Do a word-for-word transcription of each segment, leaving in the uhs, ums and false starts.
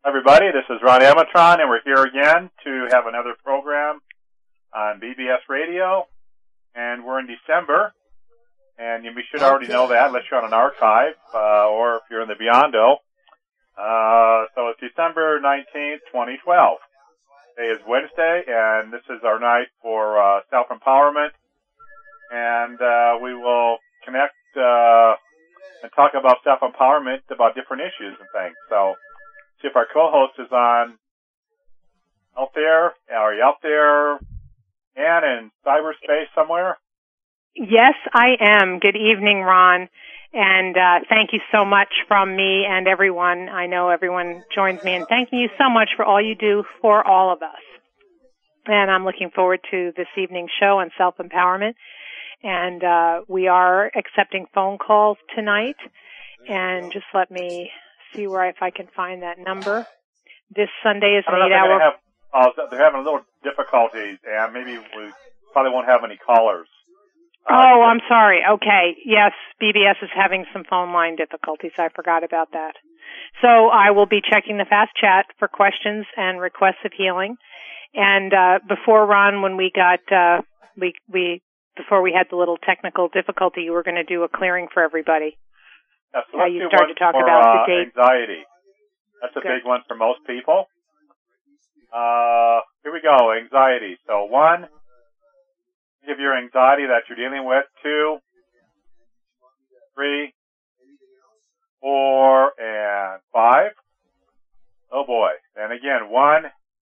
Everybody, this is Ron Amatron, and we're here again to have another program on B B S Radio, and we're in December, and you should already know that unless you're on an archive, uh, or if you're in the Beyond-O. Uh, so it's December nineteenth, twenty twelve. Today is Wednesday, and this is our night for uh, self-empowerment, and uh, we will connect uh, and talk about self-empowerment, about different issues and things. So, see if our co-host is on out there. Are you out there, Ann, in cyberspace somewhere? Yes, I am. Good evening, Ron. And uh, thank you so much from me and everyone. I know everyone joins me in thanking you so much for all you do for all of us. And I'm looking forward to this evening's show on self-empowerment. And uh, we are accepting phone calls tonight. And just let me see where I, if I can find that number. This Sunday is an eight-hour. Have, uh, they're having a little difficulties, and maybe we probably won't have any callers. Uh, oh, I'm sorry. Okay. Yes, B B S is having some phone line difficulties. I forgot about that. So I will be checking the fast chat for questions and requests of healing. And uh, before, Ron, when we got uh, we we before we had the little technical difficulty, you were going to do a clearing for everybody. Yeah, so uh, you started to talk for, about uh, the date. Anxiety. That's a Good. big one for most people. Uh, here we go. Anxiety. So one, give your anxiety that you're dealing with. Two, three, four, and five. Oh boy. And again, one,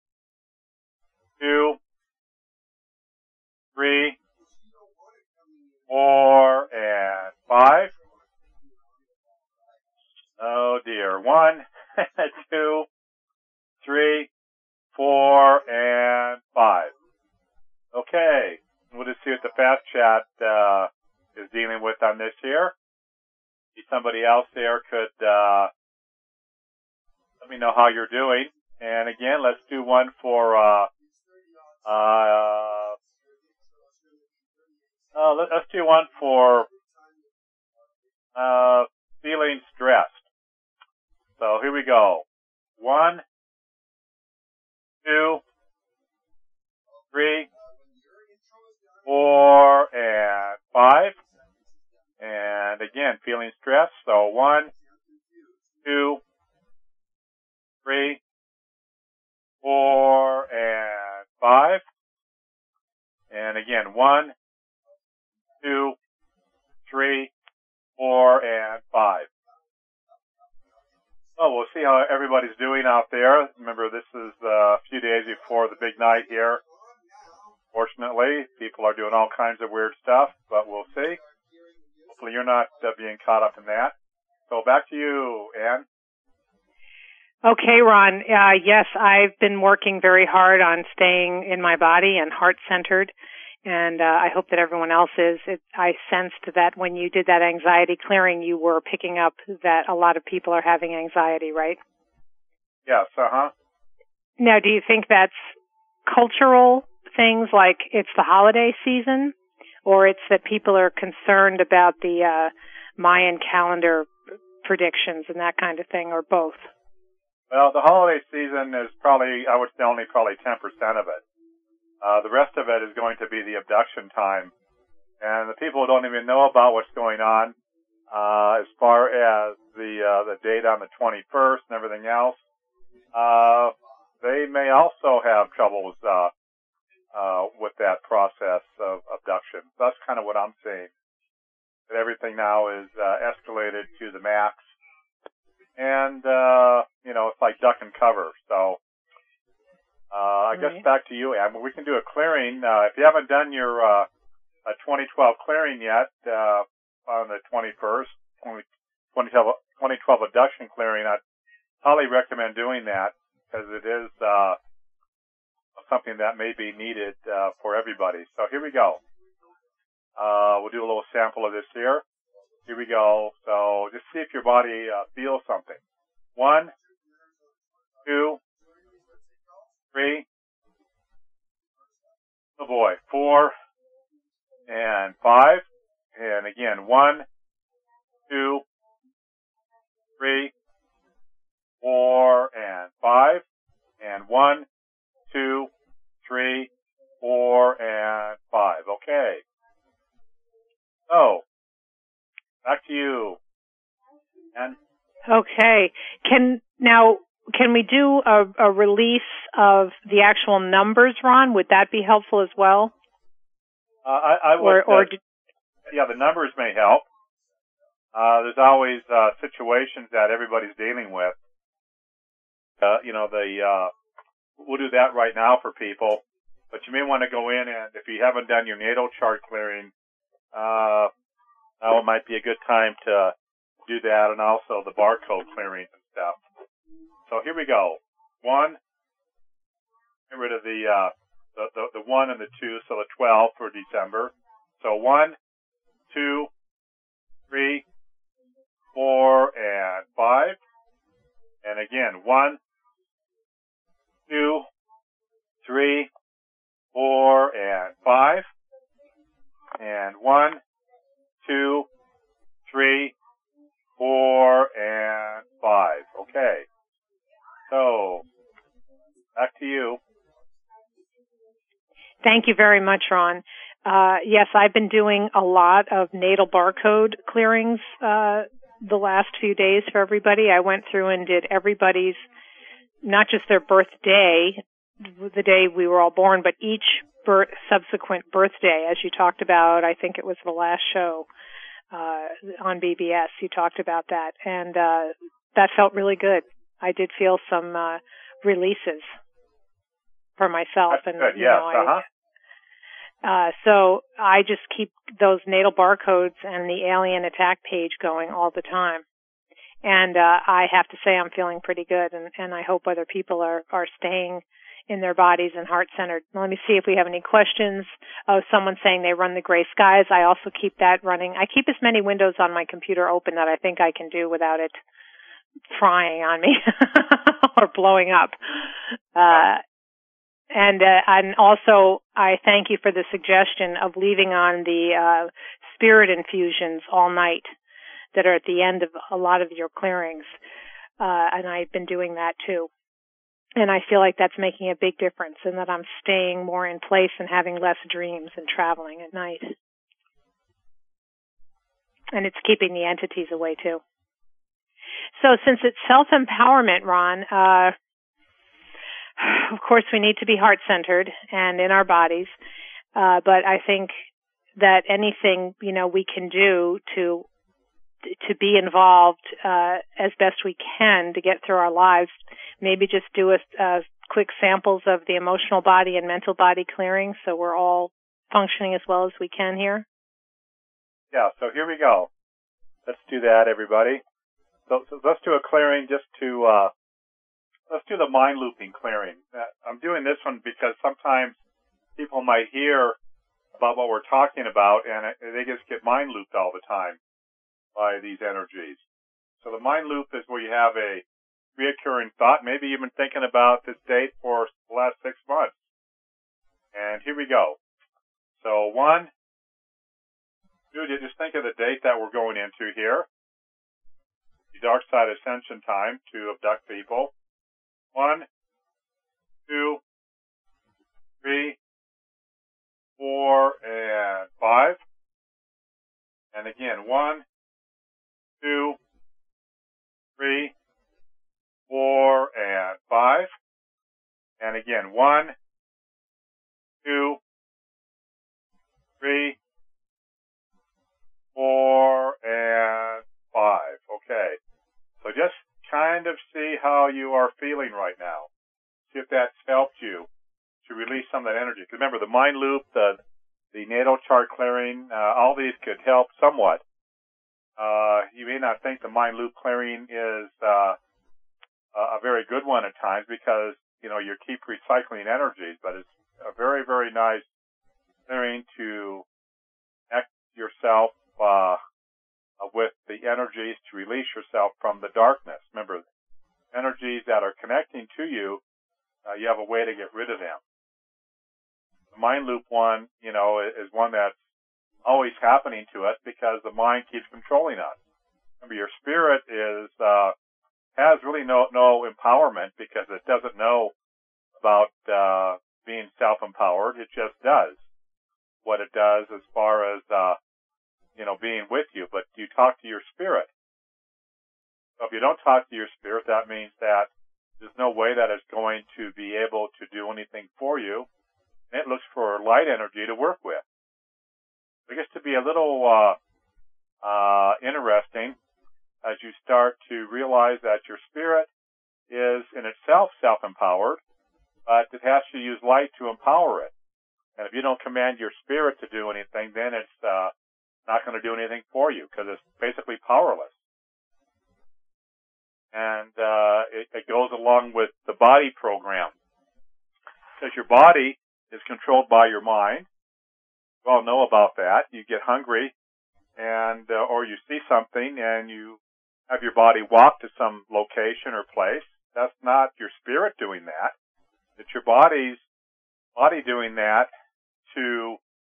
two, three, four, and five. Oh dear. One, two, three, four, and five. Okay. We'll just see what the fast chat uh, is dealing with on this here. See, somebody else there could uh, let me know how you're doing. And again, let's do one for uh, uh, uh, let, let's do one for uh, feeling stressed. So here we go. One, two, three, four, and five. And again, feeling stressed. So one, two, three, four, and five. And again, one, two, three, four, and five. Well, we'll see how everybody's doing out there. Remember, this is a few days before the big night here. Fortunately, people are doing all kinds of weird stuff, but we'll see. Hopefully you're not uh, being caught up in that. So back to you, Ann. Okay, Ron. Uh, yes, I've been working very hard on staying in my body and heart-centered, and uh, I hope that everyone else is. It, I sensed that when you did that anxiety clearing, you were picking up that a lot of people are having anxiety, right? Yes, uh-huh. Now, do you think that's cultural things like it's the holiday season, or it's that people are concerned about the uh, Mayan calendar predictions and that kind of thing, or both? Well, the holiday season is probably, I would say, only probably ten percent of it. Uh, the rest of it is going to be the abduction time. And the people who don't even know about what's going on, uh, as far as the uh, the date on the twenty-first and everything else, uh, they may also have troubles uh, uh, with that process of abduction. That's kind of what I'm seeing. That everything now is uh, escalated to the max. And, uh, you know, it's like duck and cover. So, uh, I right. guess back to you, Ann. We can do a clearing. Uh, if you haven't done your, uh, a twenty twelve clearing yet, uh, on the twenty-first, twenty twelve abduction clearing, I'd highly recommend doing that because it is, uh, something that may be needed, uh, for everybody. So here we go. Uh, we'll do a little sample of this here. Here we go. So just see if your body uh, feels something. One, two, three, oh boy, four, and five. And again, one, two, three, four, four, and five. And one, two, three, four, and five. Okay. So, back to you. And okay. Can now can we do a, a release of the actual numbers, Ron? Would that be helpful as well? Uh, I, I would. Or, or uh, yeah, the numbers may help. Uh, there's always uh, situations that everybody's dealing with. Uh, you know, the uh, we'll do that right now for people, but you may want to go in and if you haven't done your natal chart clearing, uh, now it might be a good time to do that, and also the barcode clearing and stuff. So here we go. One, get rid of the, uh, the, the, the one and the two, so the twelve for December. So one, two, three, four, and five. And again, one, two, three, four, and five. And one, two, three, four, and five. Okay. So, back to you. Thank you very much, Ron. Uh, yes, I've been doing a lot of natal barcode clearings uh, the last few days for everybody. I went through and did everybody's, not just their birthday, the day we were all born, but each birth, subsequent birthday, as you talked about. I think it was the last show uh, on B B S. You talked about that, and uh, that felt really good. I did feel some uh, releases for myself. That's and good. you Yes. know, I, uh-huh. Uh, so I just keep those natal barcodes and the alien attack page going all the time. And uh, I have to say I'm feeling pretty good, and, and I hope other people are, are staying in their bodies and heart-centered. Let me see if we have any questions. Oh, someone saying they run the gray skies. I also keep that running. I keep as many windows on my computer open that I think I can do without it frying on me or blowing up. Uh, And uh, and also, I thank you for the suggestion of leaving on the uh, spirit infusions all night that are at the end of a lot of your clearings. Uh, and I've been doing that too. And I feel like that's making a big difference, and that I'm staying more in place and having less dreams and traveling at night. And it's keeping the entities away too. So since it's self-empowerment, Ron, uh, of course, we need to be heart-centered and in our bodies, uh, but I think that anything, you know, we can do to to be involved uh, as best we can to get through our lives, maybe just do a, a quick samples of the emotional body and mental body clearing so we're all functioning as well as we can here. Yeah, so here we go. Let's do that, everybody. So, so let's do a clearing just to... Uh, Let's do the mind looping clearing. Uh, I'm doing this one because sometimes people might hear about what we're talking about and it, they just get mind looped all the time by these energies. So the mind loop is where you have a reoccurring thought. Maybe you've been thinking about this date for the last six months. And here we go. So one, two, just think of the date that we're going into here. The dark side ascension time to abduct people. One, two, three, four, and five. And again, one, two, three, four, and five. And again, one, two, three, four, and five. Okay. So just kind of see how you are feeling right now. See if that's helped you to release some of that energy. Because remember, the mind loop, the the natal chart clearing, uh, all these could help somewhat. Uh, you may not think the mind loop clearing is uh, a very good one at times because, you know, you keep recycling energies, but it's a very, very nice clearing to connect yourself uh, with the energies to release yourself from the darkness. Remember, energies that are connecting to you, uh, you have a way to get rid of them. The mind loop one, you know, is one that's always happening to us because the mind keeps controlling us. Remember, your spirit is uh, has really no no empowerment because it doesn't know about uh, being self-empowered. It just does what it does as far as uh, you know being with you. But you talk to your spirit. So if you don't talk to your spirit, that means that there's no way that it's going to be able to do anything for you. And it looks for light energy to work with. It gets to be a little uh, uh, interesting as you start to realize that your spirit is in itself self-empowered, but it has to use light to empower it. And if you don't command your spirit to do anything, then it's uh, not going to do anything for you because it's basically powerless. And uh, it, it goes along with the body program. Because your body is controlled by your mind. You all know about that. You get hungry, and uh, or you see something, and you have your body walk to some location or place. That's not your spirit doing that. It's your body's body doing that to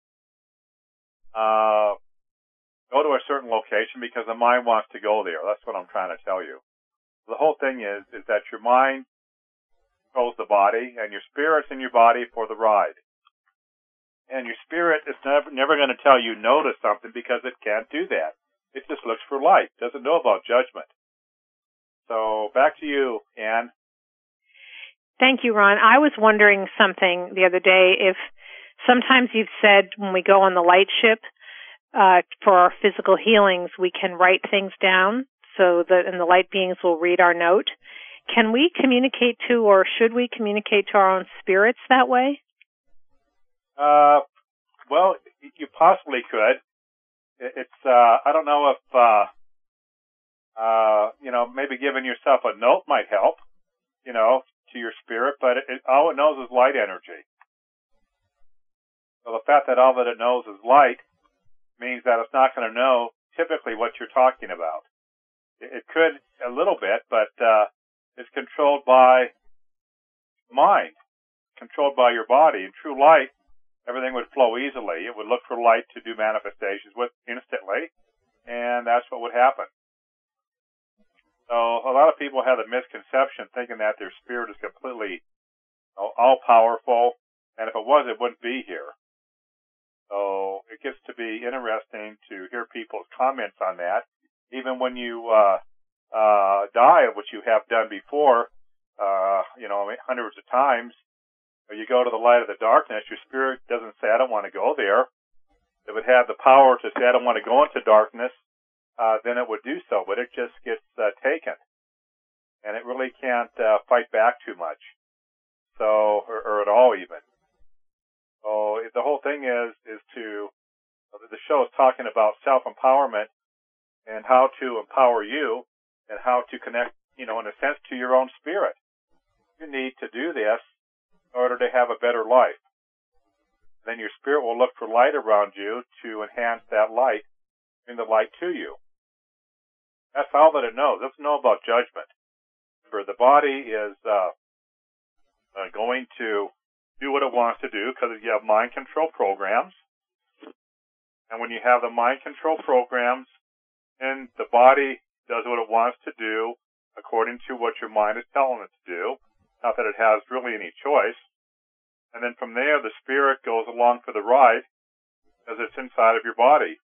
uh, go to a certain location because the mind wants to go there. That's what I'm trying to tell you. The whole thing is, is that your mind controls the body, and your spirit's in your body for the ride. And your spirit is never, never going to tell you no to something because it can't do that. It just looks for light. Doesn't know about judgment. So back to you, Ann. Thank you, Ron. I was wondering something the other day. If sometimes you've said when we go on the light ship uh, for our physical healings, we can write things down so that and the light beings will read our note. Can we communicate to, or should we communicate to our own spirits that way? Uh, well, you possibly could. It's uh, I don't know if uh, uh, you know maybe giving yourself a note might help, you know, to your spirit. But it, it, all it knows is light energy. So the fact that all that it knows is light means that it's not going to know typically what you're talking about. It, it could a little bit, but uh, it's controlled by mind, controlled by your body. In true light, everything would flow easily. It would look for light to do manifestations with instantly, and that's what would happen. So a lot of people have the misconception thinking that their spirit is completely you know, all-powerful, and if it was, it wouldn't be here. So it gets to be interesting to hear people's comments on that. Even when you uh, uh, die, which you have done before, uh, you know, hundreds of times, or you go to the light of the darkness, your spirit doesn't say, I don't want to go there. If it had the power to say, I don't want to go into darkness, uh, then it would do so, but it just gets uh, taken. And it really can't uh, fight back too much, so or, or at all even. So the whole thing is, is to, the show is talking about self-empowerment and how to empower you and how to connect, you know, in a sense, to your own spirit. You need to do this in order to have a better life. Then your spirit will look for light around you to enhance that light, bring the light to you. That's all that it knows. It doesn't know about judgment. For the body is uh, uh, going to do what it wants to do because you have mind control programs. And when you have the mind control programs, and the body does what it wants to do according to what your mind is telling it to do, not that it has really any choice. And then from there, the spirit goes along for the ride as it's inside of your body.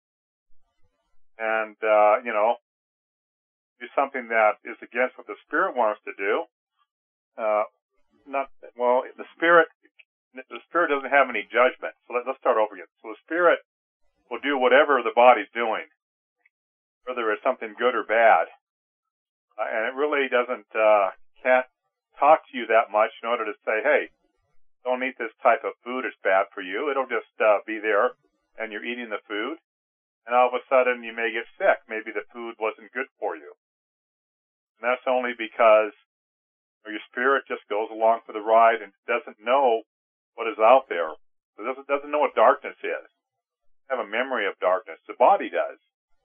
And, uh, you know, do something that is against what the spirit wants to do. Uh, not, well, the spirit, the spirit doesn't have any judgment. So let, let's start over again. So the spirit will do whatever the body's doing, whether it's something good or bad. Uh, and it really doesn't, uh, can't talk to you that much in order to say, hey, don't eat this type of food, it's bad for you. It'll just uh, be there, and you're eating the food, and all of a sudden you may get sick. Maybe the food wasn't good for you. And that's only because your spirit just goes along for the ride and doesn't know what is out there. It doesn't, doesn't know what darkness is. It doesn't have a memory of darkness. The body does.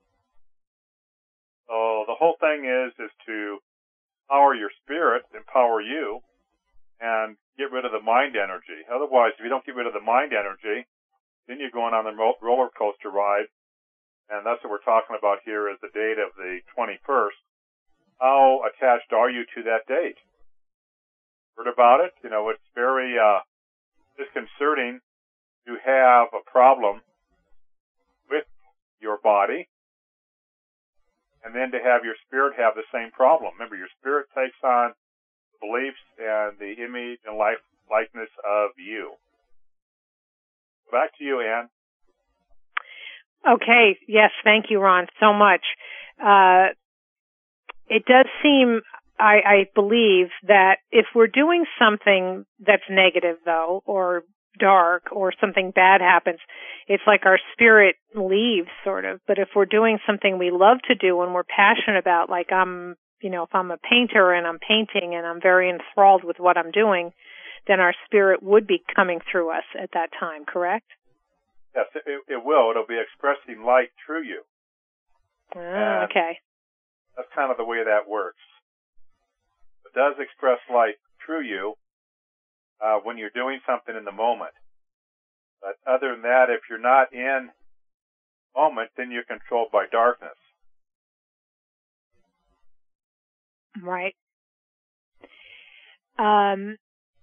So the whole thing is, is to empower your spirit, empower you, and get rid of the mind energy. Otherwise, if you don't get rid of the mind energy, then you're going on the roller coaster ride, and that's what we're talking about here is the date of the twenty-first. how attached are you to that date? Heard about it? You know, it's very uh, disconcerting to have a problem with your body and then to have your spirit have the same problem. Remember, your spirit takes on the beliefs and the image and life likeness of you. Back to you, Ann. Okay. Yes. Thank you, Ron, so much. Uh, it does seem, I, I believe, that if we're doing something that's negative, though, or dark, or something bad happens, it's like our spirit leaves, sort of. But if we're doing something we love to do and we're passionate about, like I'm, you know, if I'm a painter and I'm painting and I'm very enthralled with what I'm doing, then our spirit would be coming through us at that time, correct? Yes, it, it will. It'll be expressing light through you. Ah, okay. That's kind of the way that works. It does express light through you uh, when you're doing something in the moment. But other than that, if you're not in the moment, then you're controlled by darkness. Right. Um,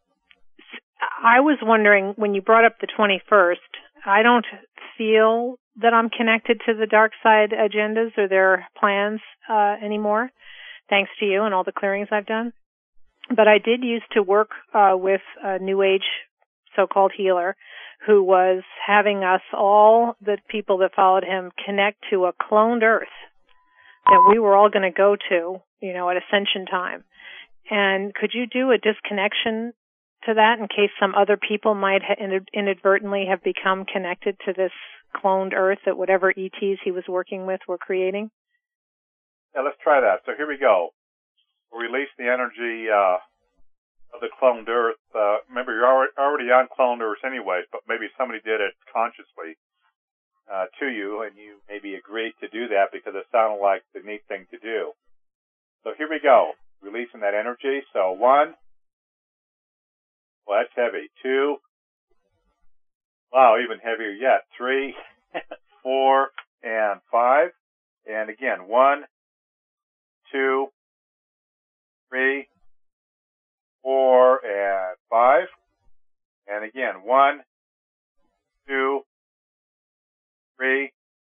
I was wondering, when you brought up the twenty-first, I don't feel that I'm connected to the dark side agendas or their plans uh, anymore, thanks to you and all the clearings I've done. But I did used to work uh, with a New Age so-called healer who was having us, all the people that followed him, connect to a cloned Earth that we were all going to go to, you know, at ascension time. And could you do a disconnection to that in case some other people might ha- inadvertently have become connected to this cloned Earth that whatever E Ts he was working with were creating? Yeah, let's try that. So here we go. We'll release the energy uh, of the cloned Earth. Uh, remember, you're already on cloned Earth anyways, but maybe somebody did it consciously uh, to you, and you maybe agreed to do that because it sounded like the neat thing to do. So here we go. Releasing that energy. So one. Well, that's heavy. Two. Wow, even heavier yet. Three, four, and five. And again, one, two, three, four, and five. And again, one, two, three,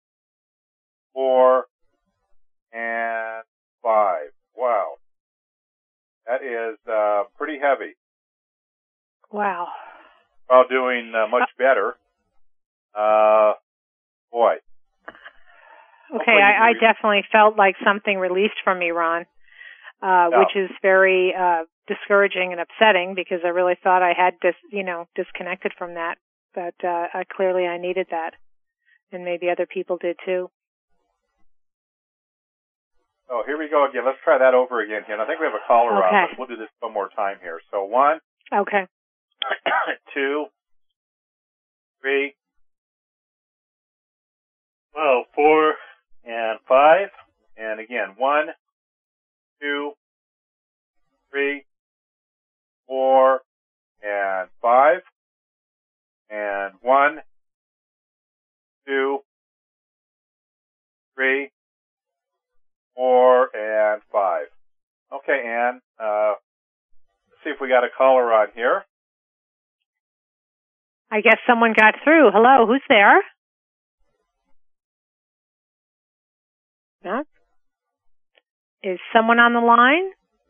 four, and five. Wow. That is uh, pretty heavy. Wow. While doing uh, much better. Uh, boy. Okay, I, I definitely felt like something released from me, Ron, uh, yeah. which is very uh, discouraging and upsetting because I really thought I had dis, you know, disconnected from that. But uh, I, clearly I needed that, and maybe other people did too. Oh, here we go again. Let's try that over again here. And I think we have a caller okay. on, but we'll do this one more time here. So one. Okay. Two. Three. Well, four and five. And again, one, two, three, four, and five. And one, two, three, four, and five. Okay, Ann, uh, let's see if we got a caller on here. I guess someone got through. Hello, who's there? No? Is someone on the line?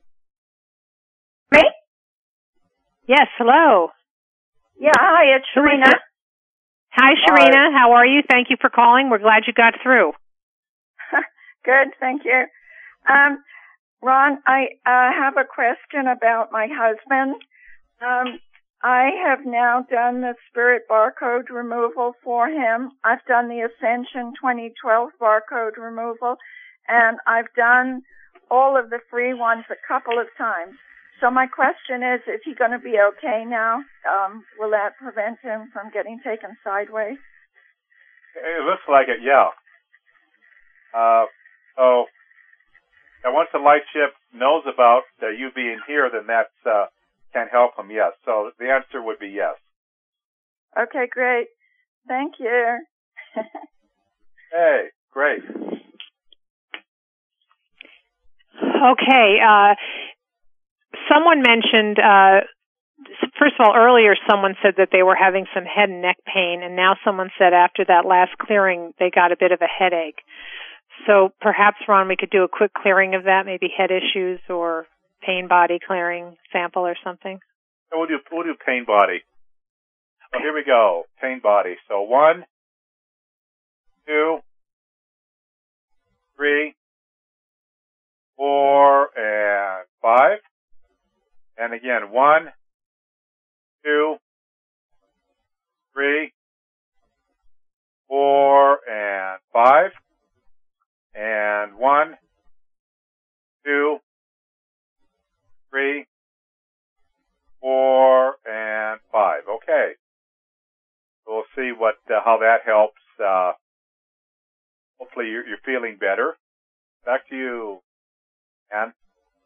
Me? Yes, hello. Yeah, hi, it's Sharina. Hi, Sharina. Hi. How are you? Thank you for calling. We're glad you got through. Good, thank you. Um, Ron, I uh, have a question about my husband. Um, I have now done the spirit barcode removal for him. I've done the Ascension twenty twelve barcode removal, and I've done all of the free ones a couple of times. So my question is, is he going to be okay now? Um, will that prevent him from getting taken sideways? It looks like it, yeah. Uh, so now once the light ship knows about uh, you being here, then that uh, can help him, yes. So the answer would be yes. Okay, great. Thank you. Hey, great. Okay. Uh, someone mentioned, uh, first of all, earlier someone said that they were having some head and neck pain, and now someone said after that last clearing they got a bit of a headache. So perhaps, Ron, we could do a quick clearing of that, maybe head issues or pain body clearing sample or something. So we'll do we'll do pain body. So here we go, pain body. So one, two, three, four, and five. And again, one, two, three, four, and five. And one, two, three, four, and five. Okay. So we'll see what uh, how that helps. Uh, hopefully you're, you're feeling better. Back to you, Ann.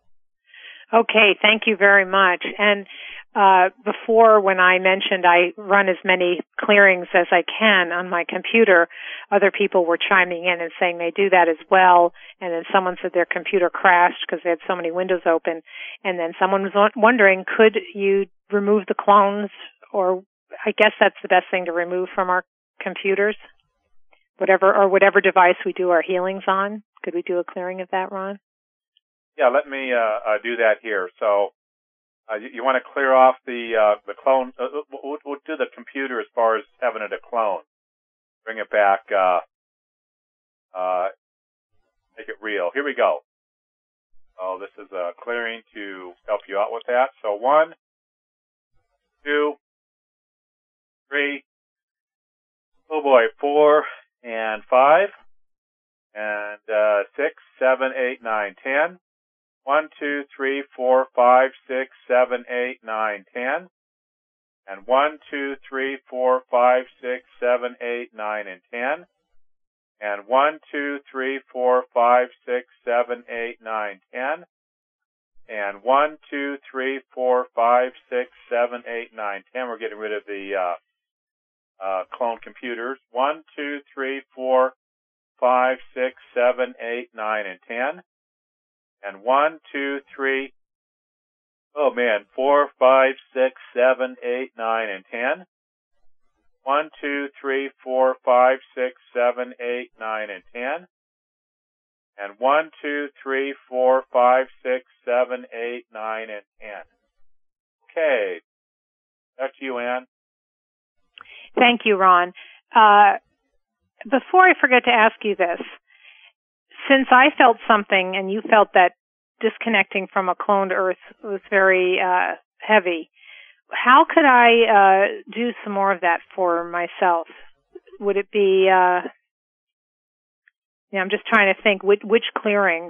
Okay, thank you very much. And uh, before, when I mentioned I run as many clearings as I can on my computer, other people were chiming in and saying they do that as well. And then someone said their computer crashed because they had so many windows open. And then someone was wondering, could you remove the clones? Or I guess that's the best thing to remove from our computers, whatever or whatever device we do our healings on. Could we do a clearing of that, Ron? Yeah, let me uh, uh, do that here. So uh, you, you want to clear off the uh, the clone. Uh, we'll, we'll do the computer as far as having it a clone. Bring it back. Uh, uh, make it real. Here we go. Oh, this is a clearing to help you out with that. So one, two, three, oh boy, four, and five, and uh, six, seven, eight, nine, ten. One, two, three, four, five, six, seven, eight, nine, ten. And one, two, three, four, five, six, seven, eight, nine, and ten. And one, two, three, four, five, six, seven, eight, nine, ten. And one, two, three, four, five, six, seven, eight, nine, ten. We're getting rid of the uh, uh, clone computers. One, two, three, four, five, six, seven, eight, nine, and ten. And one, two, three, oh man, four, five, six, seven, eight, nine, and ten. One, two, three, four, five, six, seven, eight, nine, and ten. And one, two, three, four, five, six, seven, eight, nine, and ten. Okay. Back to you, Ann. Thank you, Ron. Uh, before I forget to ask you this, since I felt something and you felt that disconnecting from a cloned Earth was very uh, heavy, how could I uh, do some more of that for myself? Would it be, uh, yeah, I'm just trying to think, which, which clearings?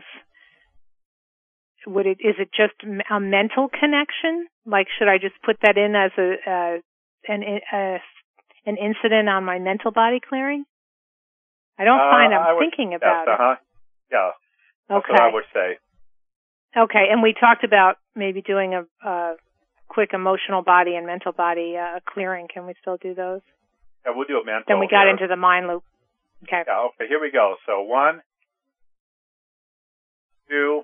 Would it, is it just a mental connection? Like, should I just put that in as a, uh, an, a, an incident on my mental body clearing? I don't uh, find I'm would, thinking about yes, uh-huh. it. Yeah, that's okay. what I would say. Okay, and we talked about maybe doing a, a quick emotional body and mental body uh, clearing. Can we still do those? Yeah, we'll do it mental. Then we got here. into the mind loop. Okay. Yeah, okay, here we go. So one, two,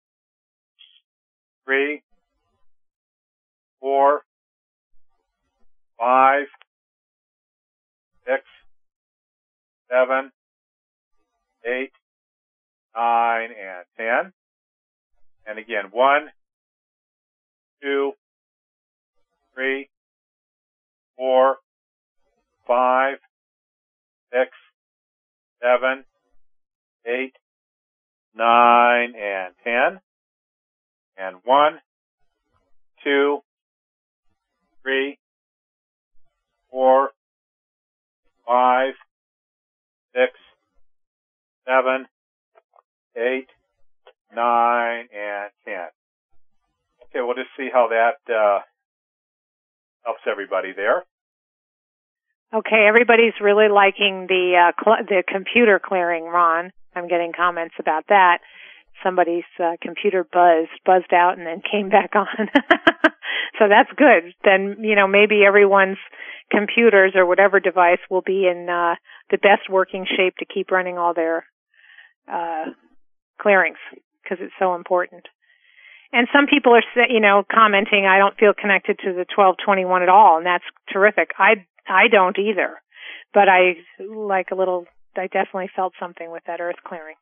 three, four, five, six, seven, eight, nine, and ten. And again, one, two, three, four, five, six, seven, eight, nine, and ten. And one, two, three, four, five, six, seven, eight, nine, and ten. Okay, we'll just see how that uh, helps everybody there. Okay, everybody's really liking the uh, cl- the computer clearing, Ron. I'm getting comments about that. Somebody's uh, computer buzzed, buzzed out and then came back on. So that's good. Then, you know, maybe everyone's computers or whatever device will be in uh, the best working shape to keep running all their uh, clearings. because it's so important. And some people are, you know, commenting, I don't feel connected to the twelve twenty-one at all, and that's terrific. I, I don't either. But I, like a little, I definitely felt something with that earth clearing.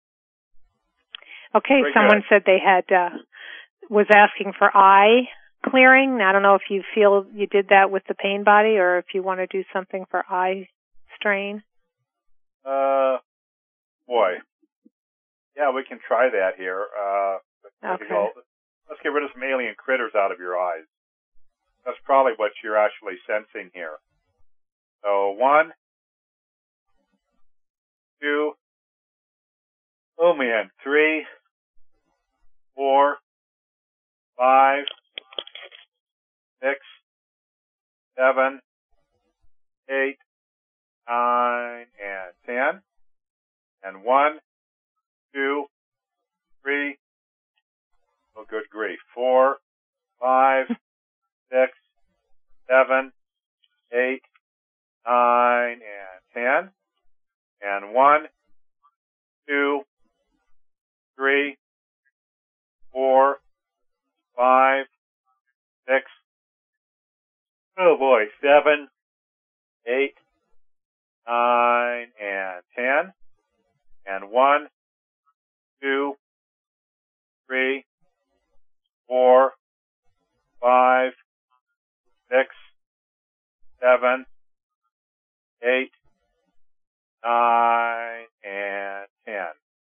Okay, Very someone good. said they had, uh, was asking for eye clearing. I don't know if you feel you did that with the pain body or if you want to do something for eye strain. Uh, boy. Yeah, we can try that here. Uh, let's, okay. go. Let's get rid of some alien critters out of your eyes. That's probably what you're actually sensing here. So, one, two, oh man, three, four, five, six, seven, eight, nine, and ten. And one, two, three, oh good grief, four, five, six, seven, eight, nine, and ten. And one, two, three, four, five, six, oh boy, seven, eight, nine, and ten. And one, two, three, four, five, six, seven, eight, nine, and ten.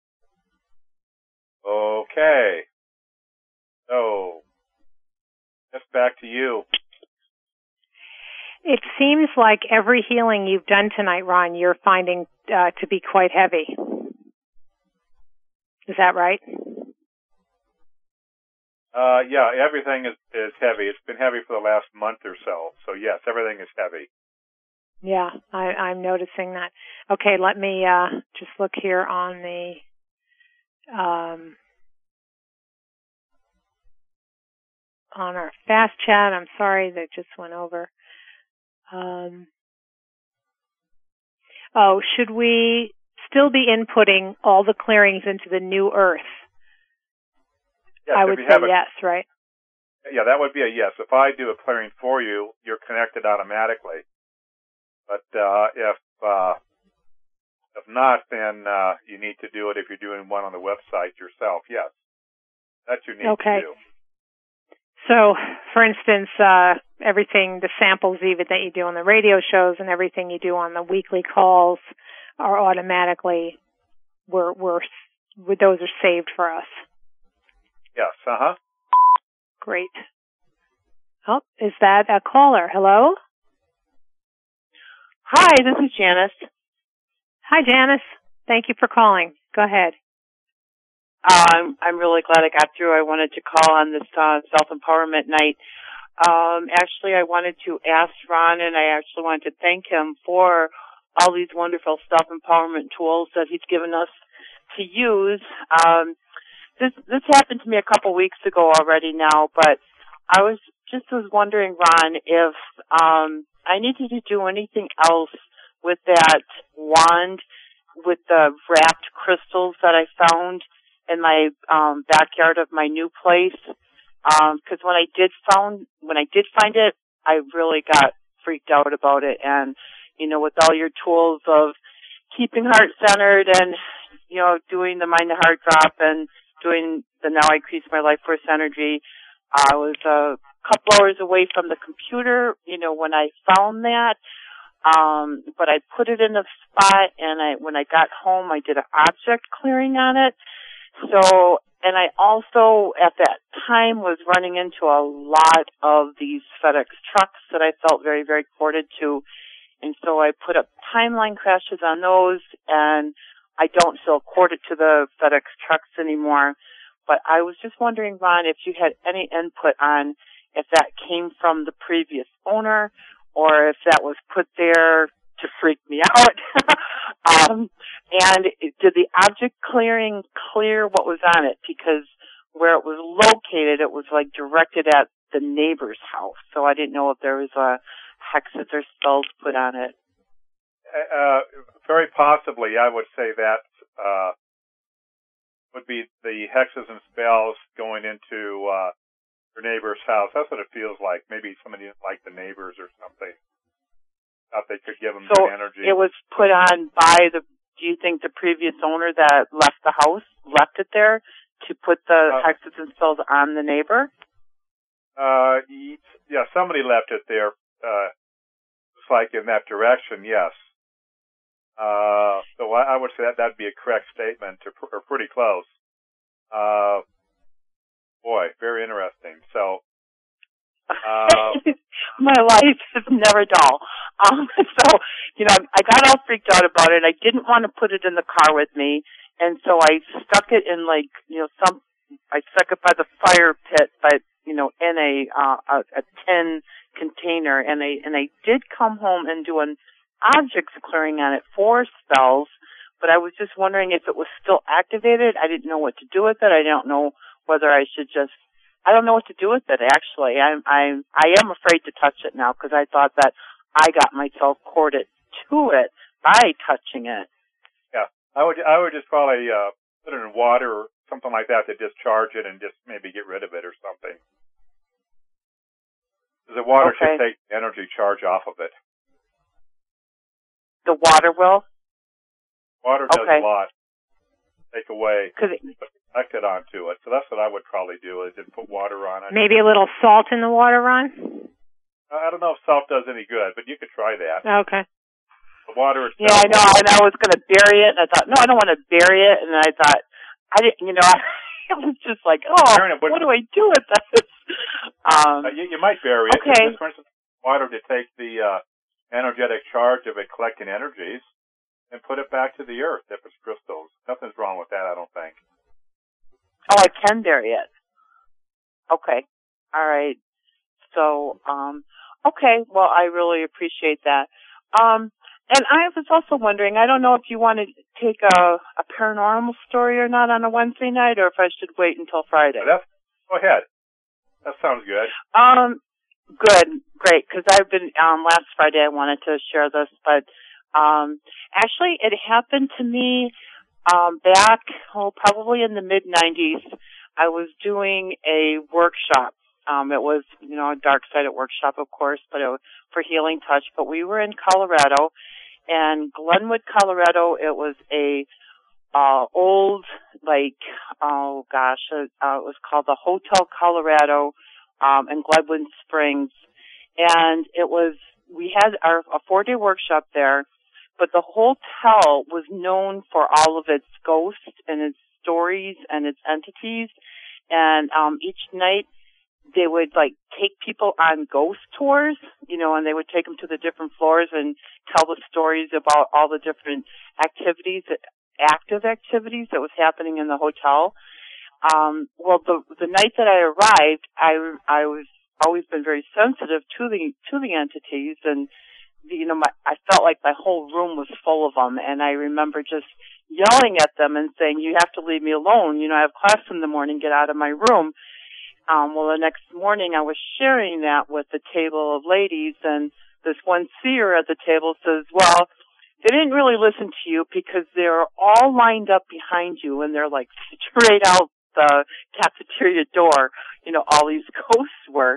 Okay. So, just back to you. It seems like every healing you've done tonight, Ron, you're finding uh, to be quite heavy. Is that right? Uh, yeah, everything is, is heavy. It's been heavy for the last month or so. So yes, everything is heavy. Yeah, I, I'm noticing that. Okay, let me uh, just look here on the um, on our fast chat. I'm sorry that just went over. Um, oh, should we still be inputting all the clearings into the new earth? Yes, I would say a, yes, right? Yeah, that would be a yes. If I do a clearing for you, you're connected automatically. But uh, if uh, if not, then uh, you need to do it if you're doing one on the website yourself. Yes, that you need okay. to do. So, for instance, uh, everything, the samples even that you do on the radio shows and everything you do on the weekly calls are automatically, we're, we're, those are saved for us. Yes, uh-huh. Great. Oh, is that a caller? Hello? Hi, this is Janice. Hi, Janice. Thank you for calling. Go ahead. Uh, I'm I'm really glad I got through. I wanted to call on this uh, self-empowerment night. Um, actually, I wanted to ask Ron, and I actually wanted to thank him for all these wonderful self-empowerment tools that he's given us to use. Um, this this happened to me a couple weeks ago already now, but I was just was wondering, Ron, if um, I needed to do anything else with that wand with the wrapped crystals that I found in my um, backyard of my new place, because um, when I did found when I did find it, I really got freaked out about it. And you know, with all your tools of keeping heart centered and you know doing the mind to heart drop and doing the Now I Increase My Life Force Energy, I was a couple hours away from the computer. You know, when I found that. Um, but I put it in a spot, and I when I got home, I did an object clearing on it. So, and I also, at that time, was running into a lot of these FedEx trucks that I felt very, very corded to. And so I put up timeline crashes on those, and I don't feel corded to the FedEx trucks anymore. But I was just wondering, Ron, if you had any input on if that came from the previous owner or if that was put there to freak me out. um, and did the object clearing clear what was on it? Because where it was located, it was like directed at the neighbor's house. So I didn't know if there was a hexes or spells put on it. Uh, very possibly, I would say that uh, would be the hexes and spells going into uh, your neighbor's house. That's what it feels like. Maybe somebody didn't like the neighbors or something. Thought they could give them so good energy. It was put on by the, do you think the previous owner that left the house left it there to put the uh, hexes and spells on the neighbor? Uh, yeah, somebody left it there. Uh, it's like in that direction, yes. Uh, so I, I would say that that'd be a correct statement, or, or pretty close. Uh, boy, very interesting. So, uh, my life is never dull. Um, so, you know, I got all freaked out about it. I didn't want to put it in the car with me, and so I stuck it in, like, you know, some. I stuck it by the fire pit, but you know, in a uh, a, a tin container, and I and I did come home and do an objects clearing on it for spells, but I was just wondering if it was still activated. I didn't know what to do with it. I don't know whether I should just. I don't know what to do with it. Actually, I'm I'm I am afraid to touch it now because I thought that I got myself corded to it by touching it. Yeah, I would I would just probably uh, put it in water or something like that to discharge it and just maybe get rid of it or something. The water okay. should take the energy charge off of it. The water will? Water does okay. a lot. Take away, Cause it, connect it onto it. So that's what I would probably do, is just put water on it. Maybe a little salt in the water, Ron? I don't know if salt does any good, but you could try that. Okay. The water itself. Yeah, I know. And I was going to bury it, and I thought, no, I don't want to bury it. And I thought, I didn't, you know, I, it was just like, oh, what do I do with this? Um, uh, you, you might bury it. Okay. Just, for instance, water to take the uh, energetic charge of it collecting energies and put it back to the earth if it's crystals. Nothing's wrong with that, I don't think. Oh, I can bury it. Okay. All right. So, um, okay. Well, I really appreciate that. Um, and I was also wondering, I don't know if you want to take a, a paranormal story or not on a Wednesday night, or if I should wait until Friday. That's, go ahead. That sounds good. Um, good, great. Because I've been um, last Friday. I wanted to share this, but um, actually, it happened to me um, back, oh, probably in the mid nineties. I was doing a workshop. Um, it was, you know, a dark sided workshop, of course, but it was for Healing Touch. But we were in Colorado, and Glenwood, Colorado. It was a uh, old, like, oh gosh, uh, it was called the Hotel Colorado um, in Glenwood Springs, and it was. We had our a four day workshop there, but the hotel was known for all of its ghosts and its stories and its entities, and um, each night they would, like, take people on ghost tours, you know, and they would take them to the different floors and tell the stories about all the different activities, active activities that was happening in the hotel. Um, well, the the night that I arrived, I I was always been very sensitive to the to the entities, and you know, my, I felt like my whole room was full of them, and I remember just yelling at them and saying, "You have to leave me alone. You know, I have class in the morning. Get out of my room." Um, well, the next morning I was sharing that with the table of ladies, and this one seer at the table says, well, they didn't really listen to you because they're all lined up behind you, and they're like straight out the cafeteria door, you know, all these ghosts were.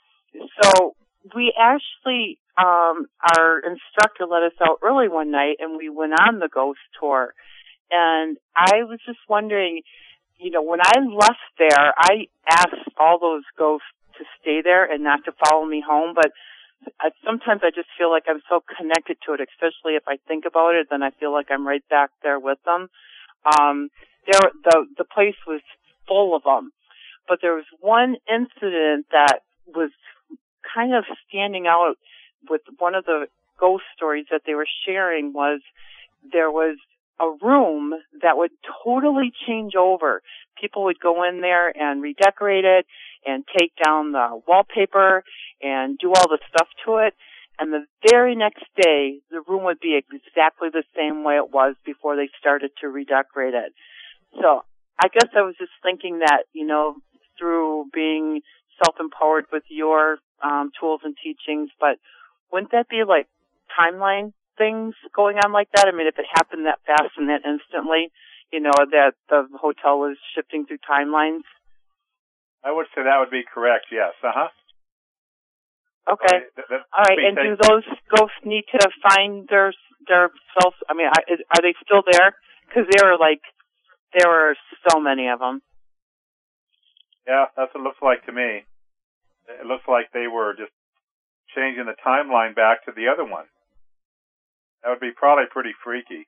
So we actually, um, our instructor let us out early one night, and we went on the ghost tour. And I was just wondering, you know, when I left there, I asked all those ghosts to stay there and not to follow me home, but I, sometimes I just feel like I'm so connected to it, especially if I think about it, then I feel like I'm right back there with them. Um, there, the, the place was full of them, but there was one incident that was kind of standing out with one of the ghost stories that they were sharing. Was there was a room that would totally change over. People would go in there and redecorate it and take down the wallpaper and do all the stuff to it. And the very next day, the room would be exactly the same way it was before they started to redecorate it. So I guess I was just thinking that, you know, through being self-empowered with your um, tools and teachings, but wouldn't that be like timeline things going on like that? I mean, if it happened that fast and that instantly, you know, that the hotel was shifting through timelines? I would say that would be correct, yes. Uh-huh. Okay. So that, that All right. And do those ghosts need to find their their self? I mean, are they still there? Because there were like there were so many of them. Yeah, that's what it looks like to me. It looks like they were just changing the timeline back to the other one. That would be probably pretty freaky.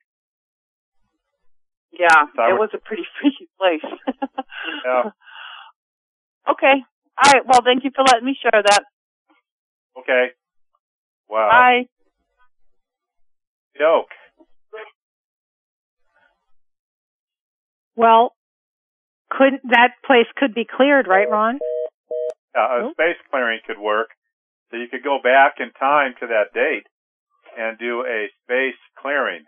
Yeah, so it would, was a pretty freaky place. Yeah. Okay. All right. Well, thank you for letting me share that. Okay. Wow. Bye. Yoke. Well, could that place could be cleared, right, Ron? Uh, a oh. space clearing could work. So you could go back in time to that date and do a space clearing.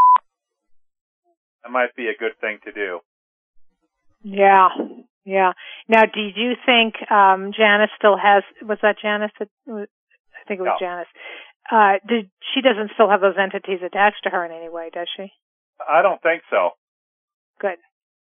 That might be a good thing to do. Yeah, yeah. Now, did you think um, Janice still has? Was that Janice? That, I think it was no. Janice. Uh, did she doesn't still have those entities attached to her in any way, does she? I don't think so. Good.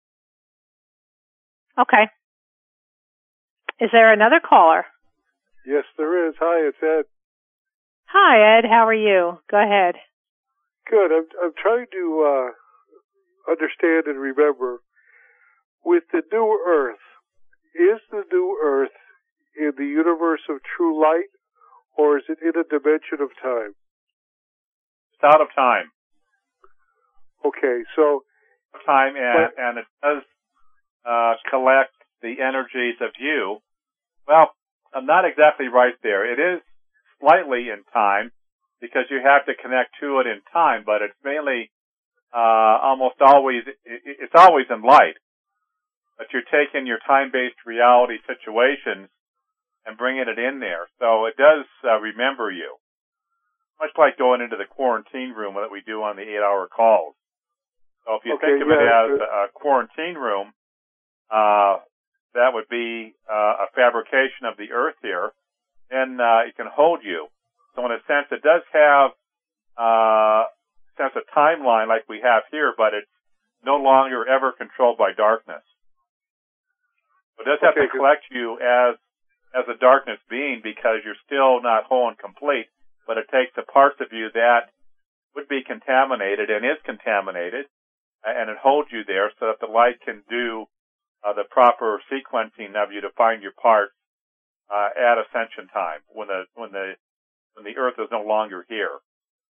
Okay. Is there another caller? Yes, there is. Hi, it's Ed. Hi, Ed. How are you? Go ahead. Good. I'm I'm trying to uh, understand and remember. With the new Earth, is the new Earth in the universe of true light, or is it in a dimension of time? It's out of time. Okay, so time and but, and it does uh, collect the energies of you. Well, I'm not exactly right there. It is slightly in time because you have to connect to it in time, but it's mainly uh, almost always it's always in light. But you're taking your time-based reality situations and bringing it in there. So it does uh, remember you. Much like going into the quarantine room that we do on the eight-hour calls. So if you okay, think of yeah, it as a quarantine room, uh, that would be uh, a fabrication of the Earth here, and uh, it can hold you. So in a sense, it does have uh, a sense of timeline like we have here, but it's no longer ever controlled by darkness. It does have okay, to collect you as as a darkness being because you're still not whole and complete, but it takes the parts of you that would be contaminated and is contaminated, and it holds you there so that the light can do uh, the proper sequencing of you to find your parts uh, at ascension time when the when the when the Earth is no longer here.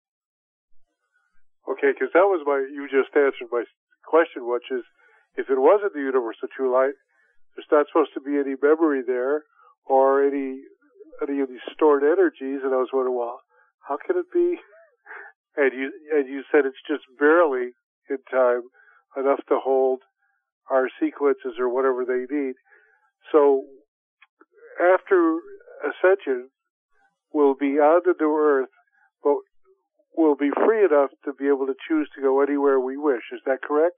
Okay, because that was my you just answered my question, which is if it wasn't the universe of true light. There's not supposed to be any memory there or any any of these stored energies, and I was wondering, well, how can it be? And you and you said it's just barely in time enough to hold our sequences or whatever they need. So after ascension, we'll be on the new Earth, but we'll be free enough to be able to choose to go anywhere we wish. Is that correct?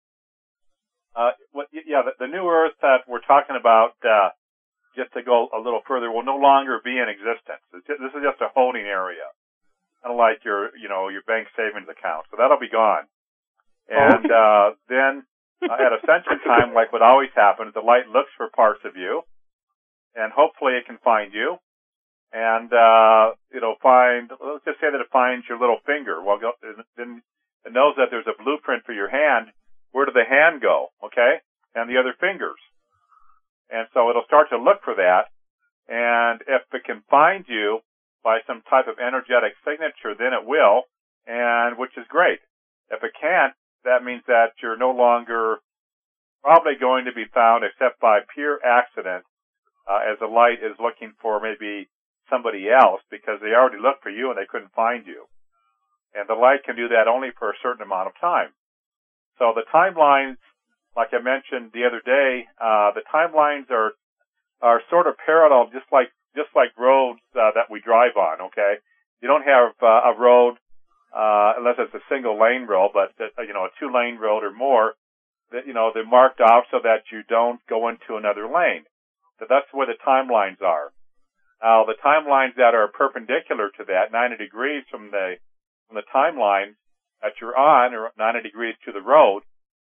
Uh, what, yeah, the, the new Earth that we're talking about, uh, just to go a little further, will no longer be in existence. It's just, this is just a holding area, kind of like your, you know, your bank savings account. So that'll be gone. And uh, then uh, at ascension time, like what always happens, the light looks for parts of you, and hopefully it can find you. And uh, it'll find, let's just say that it finds your little finger. Well, then it knows that there's a blueprint for your hand. Where did the hand go, okay, and the other fingers? And so it'll start to look for that, and if it can find you by some type of energetic signature, then it will, and which is great. If it can't, that means that you're no longer probably going to be found except by pure accident, uh, as the light is looking for maybe somebody else because they already looked for you and they couldn't find you. And the light can do that only for a certain amount of time. So the timelines, like I mentioned the other day, uh, the timelines are are sort of parallel, just like just like roads uh, that we drive on. Okay, you don't have uh, a road uh, unless it's a single lane road, but uh, you know a two lane road or more. That you know they're marked off so that you don't go into another lane. So that's where the timelines are. Now the timelines that are perpendicular to that, ninety degrees from the from the timeline that you're on, or ninety degrees to the road,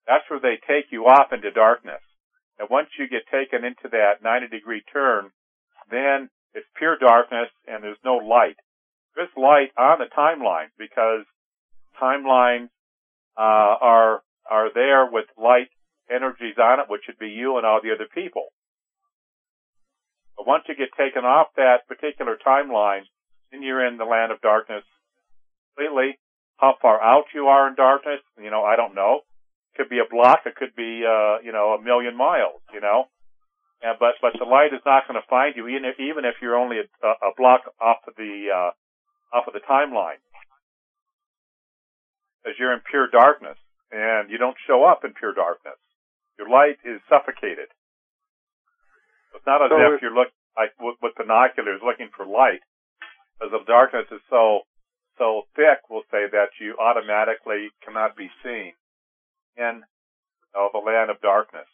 that's where they take you off into darkness. And once you get taken into that ninety degree turn, then it's pure darkness and there's no light. There's light on the timeline because timelines uh, are are there with light energies on it, which would be you and all the other people. But once you get taken off that particular timeline, then you're in the land of darkness completely. How far out you are in darkness, you know, I don't know. It could be a block. It could be, uh, you know, a million miles, you know. And, but but the light is not going to find you, even if, even if you're only a, a block off of the uh, off of the timeline, because you're in pure darkness, and you don't show up in pure darkness. Your light is suffocated. It's not as so if you're look like with, with binoculars looking for light, because the darkness is so so thick. We'll say that you automatically cannot be seen in you know, the land of darkness.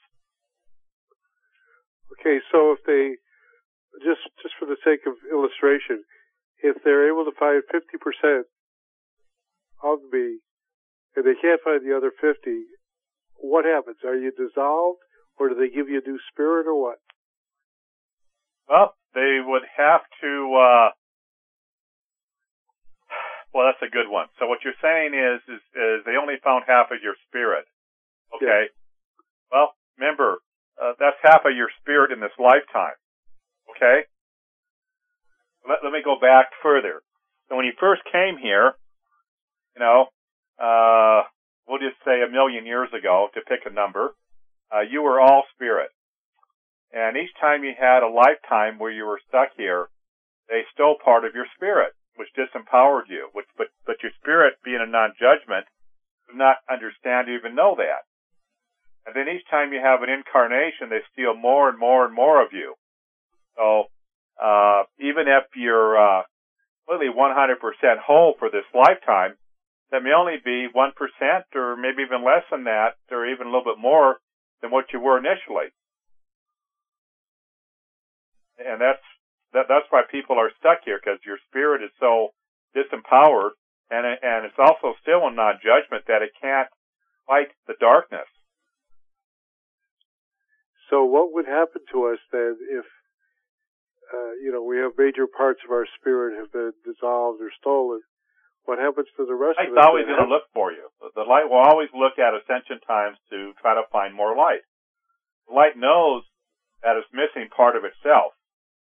Okay, so if they, just just for the sake of illustration, if they're able to find fifty percent of me and they can't find the other fifty, what happens? Are you dissolved, or do they give you a new spirit, or what? Well, they would have to, uh, well, that's a good one. So what you're saying is, is, is they only found half of your spirit. Okay. Yeah. Well, remember, Uh, that's half of your spirit in this lifetime. Okay? Let, let me go back further. So when you first came here, you know, uh, we'll just say a million years ago, to pick a number, uh, you were all spirit. And each time you had a lifetime where you were stuck here, they stole part of your spirit, which disempowered you. Which, but, but your spirit, being a non-judgment, did not understand or even know that. And then each time you have an incarnation, they steal more and more and more of you. So, uh, even if you're, uh, really one hundred percent whole for this lifetime, that may only be one percent or maybe even less than that, or even a little bit more than what you were initially. And that's, that, that's why people are stuck here, because your spirit is so disempowered, and, and it's also still in non-judgment that it can't fight the darkness. So what would happen to us then if, uh, you know, we have major parts of our spirit have been dissolved or stolen? What happens to the rest Light's of it? Light's always going to look for you. The light will always look at ascension times to try to find more light. The light knows that it's missing part of itself,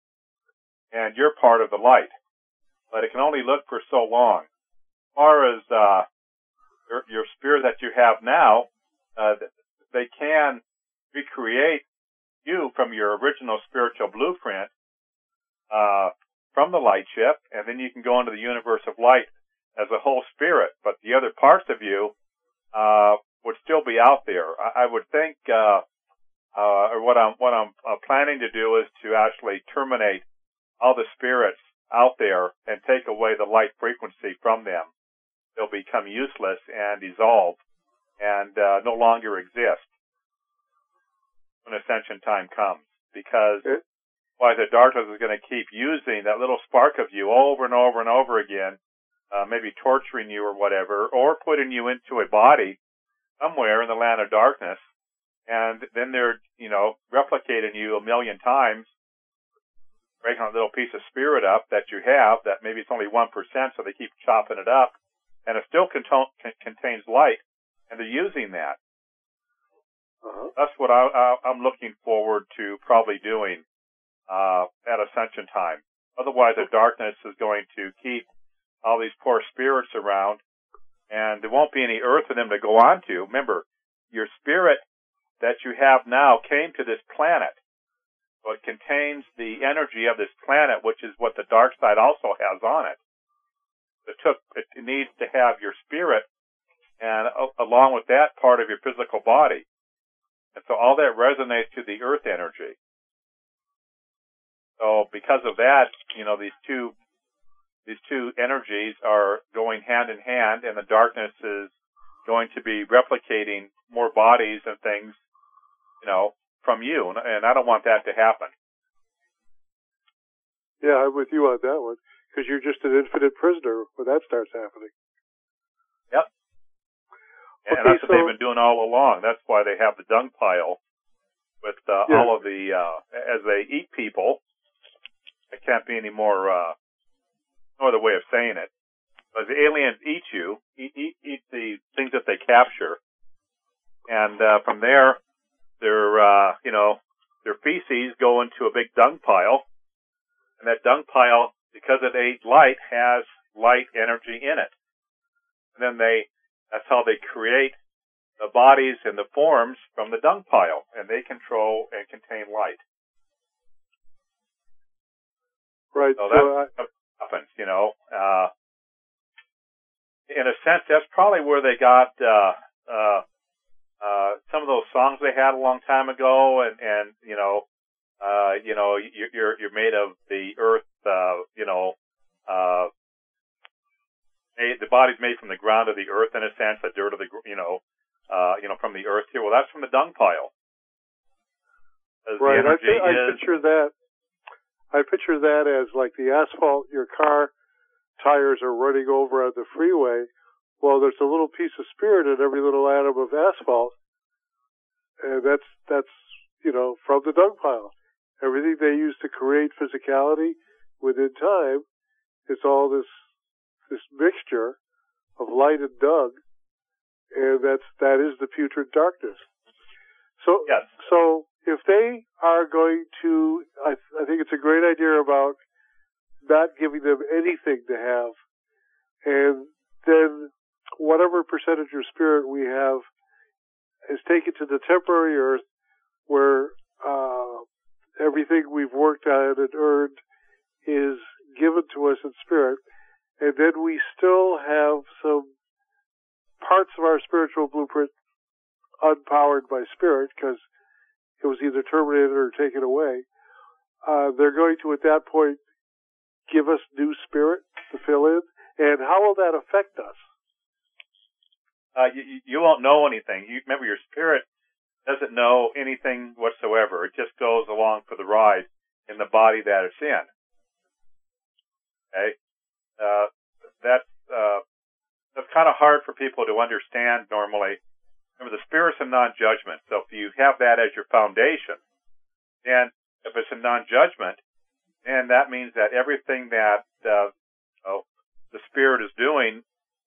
and you're part of the light. But it can only look for so long. As far as uh, your, your spirit that you have now, uh, they can recreate you from your original spiritual blueprint uh, from the light ship, and then you can go into the universe of light as a whole spirit. But the other parts of you uh, would still be out there. I, I would think, uh, uh, or what I'm what I'm uh, planning to do is to actually terminate all the spirits out there and take away the light frequency from them. They'll become useless and dissolve and uh, no longer exist when ascension time comes, because okay. why the darkness is going to keep using that little spark of you over and over and over again, uh, maybe torturing you or whatever, or putting you into a body somewhere in the land of darkness, and then they're, you know, replicating you a million times, breaking a little piece of spirit up that you have, that maybe it's only one percent, so they keep chopping it up, and it still conto- c- contains light, and they're using that. Uh-huh. That's what I, I, I'm looking forward to probably doing uh, at ascension time. Otherwise, the darkness is going to keep all these poor spirits around, and there won't be any earth for them to go on to. Remember, your spirit that you have now came to this planet. So it contains the energy of this planet, which is what the dark side also has on it. It, took, it needs to have your spirit, and uh, along with that, part of your physical body. And so all that resonates to the earth energy. So because of that, you know, these two, these two energies are going hand in hand, and the darkness is going to be replicating more bodies and things, you know, from you. And I don't want that to happen. Yeah, I'm with you on that one, because you're just an infinite prisoner when that starts happening. Yep. And okay, that's what so, they've been doing all along. That's why they have the dung pile with uh, yeah. all of the, uh, as they eat people. It can't be any more, uh, no other way of saying it. But the aliens eat you, eat, eat, eat the things that they capture. And uh, from there, their, uh, you know, their feces go into a big dung pile. And that dung pile, because it ate light, has light energy in it. And then they, that's how they create the bodies and the forms from the dung pile. And they control and contain light. Right. So, so that's I, what happens, you know. Uh, in a sense, that's probably where they got, uh, uh, uh, some of those songs they had a long time ago, and, and, you know, uh, you know, you're, you're made of the earth, uh, you know, uh, made, the body's made from the ground of the earth in a sense, the dirt of the, you know, uh, you know, from the earth here. Well, that's from the dung pile. As right. the I, energy I is, picture that. I picture that as like the asphalt your car tires are running over on the freeway. Well, there's a little piece of spirit in every little atom of asphalt, and that's that's you know from the dung pile. Everything they use to create physicality within time, it's all this this mixture of light and dung, and that's that is the putrid darkness. So yes. so if they are going to, I, I think it's a great idea about not giving them anything to have, and then whatever percentage of spirit we have is taken to the temporary earth where uh, everything we've worked on and earned is given to us in spirit, and then we still have some parts of our spiritual blueprint unpowered by spirit because it was either terminated or taken away. Uh, they're going to, at that point, give us new spirit to fill in. And how will that affect us? Uh, you, you won't know anything. You remember, your spirit doesn't know anything whatsoever. It just goes along for the ride in the body that it's in. Okay, uh, that's uh, that's kind of hard for people to understand normally. Remember, the spirit's a non-judgment. So if you have that as your foundation, then if it's a non-judgment, then that means that everything that uh, oh, the spirit is doing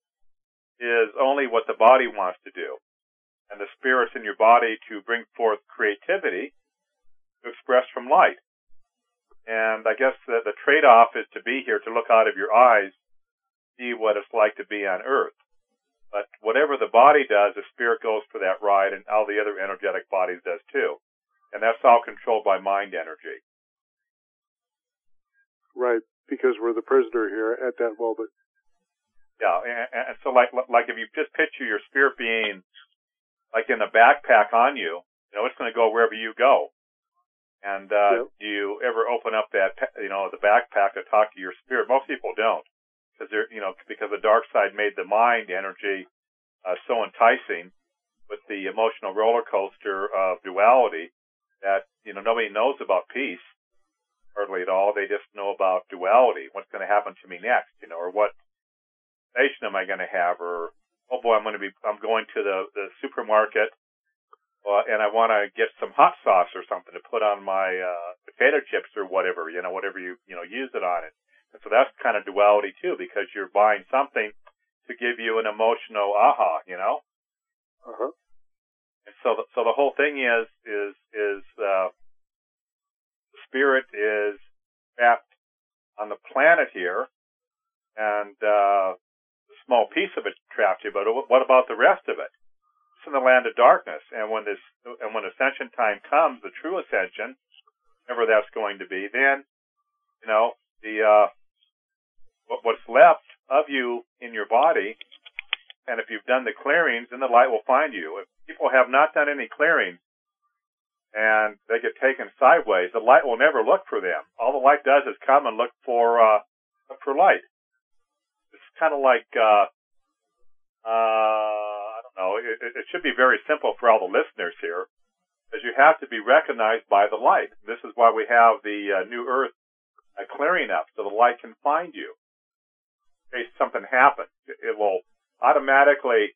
is only what the body wants to do. And the spirit's in your body to bring forth creativity to express from light. And I guess the, the trade-off is to be here, to look out of your eyes, see what it's like to be on Earth. But whatever the body does, the spirit goes for that ride, and all the other energetic bodies does too. And that's all controlled by mind energy. Right, because we're the prisoner here at that moment. Yeah, and, and so like like if you just picture your spirit being like in a backpack on you, you know, it's going to go wherever you go. And uh, yep. Do you ever open up that, you know, the backpack to talk to your spirit? Most people don't. Because they're, you know, because the dark side made the mind energy uh, so enticing with the emotional roller coaster of duality that, you know, nobody knows about peace hardly at all. They just know about duality. What's going to happen to me next, you know, or what station am I going to have, or oh boy, I'm going to be, I'm going to the the supermarket, uh, and I want to get some hot sauce or something to put on my uh, potato chips or whatever, you know, whatever you you know use it on it. And so that's kind of duality too, because you're buying something to give you an emotional aha, you know. Uh-huh. And so, the, so the whole thing is is is uh, the spirit is trapped on the planet here, and uh, a small piece of it trapped here. But what about the rest of it? It's in the land of darkness. And when this and when ascension time comes, the true ascension, whenever that's going to be, then you know the uh, what's left of you in your body, and if you've done the clearings, then the light will find you. If people have not done any clearings and they get taken sideways, the light will never look for them. All the light does is come and look for uh, look for light. It's kind of like uh, uh, I don't know. It, it should be very simple for all the listeners here, because you have to be recognized by the light. This is why we have the uh, New Earth uh, clearing up, so the light can find you. In case something happens, it will automatically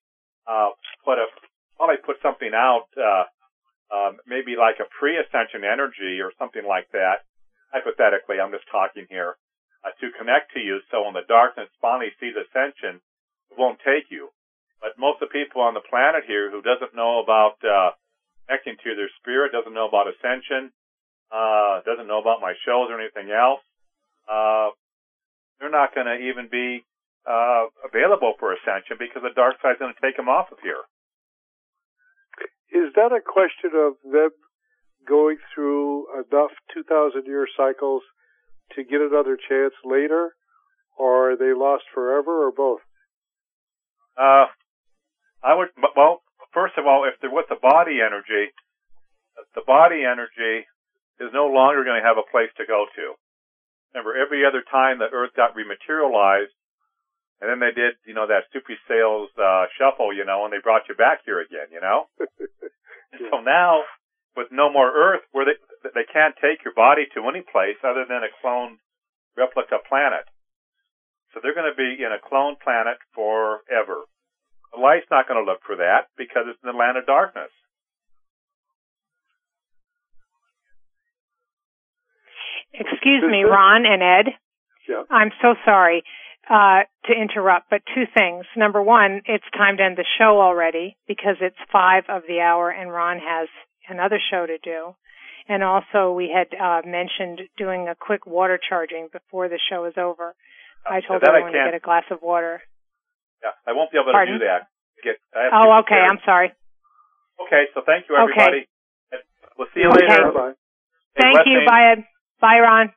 uh, put a probably put something out, uh, um, maybe like a pre-ascension energy or something like that. Hypothetically, I'm just talking here, uh, to connect to you. So when the darkness finally sees ascension, it won't take you. But most of the people on the planet here who doesn't know about uh, connecting to their spirit, doesn't know about ascension, uh, doesn't know about my shows or anything else, uh, they're not going to even be uh, available for ascension because the dark side's going to take them off of here. Is that a question of them going through enough two thousand year cycles to get another chance later, or are they lost forever, or both? Uh, I would, well, first of all, if there was a body energy, the body energy is no longer going to have a place to go to. Remember, every other time the Earth got rematerialized, and then they did, you know, that Soupy Sales uh, shuffle, you know, and they brought you back here again, you know? Yeah. So now, with no more Earth, where they they can't take your body to any place other than a cloned replica planet. So they're going to be in a cloned planet forever. The light's not going to look for that because it's in the land of darkness. Excuse me, Ron and Ed. Yeah. I'm so sorry uh, to interrupt, but two things. Number one, it's time to end the show already because it's five of the hour and Ron has another show to do. And also, we had uh, mentioned doing a quick water charging before the show is over. I told that everyone I to get a glass of water. Yeah, I won't be able Pardon? to do that. Get, I have Oh, to okay. prepare. I'm sorry. Okay, so thank you, everybody. Okay. We'll see you Okay. later. Bye-bye. Thank you. Blessings. Bye, Ed. Bye, Ron.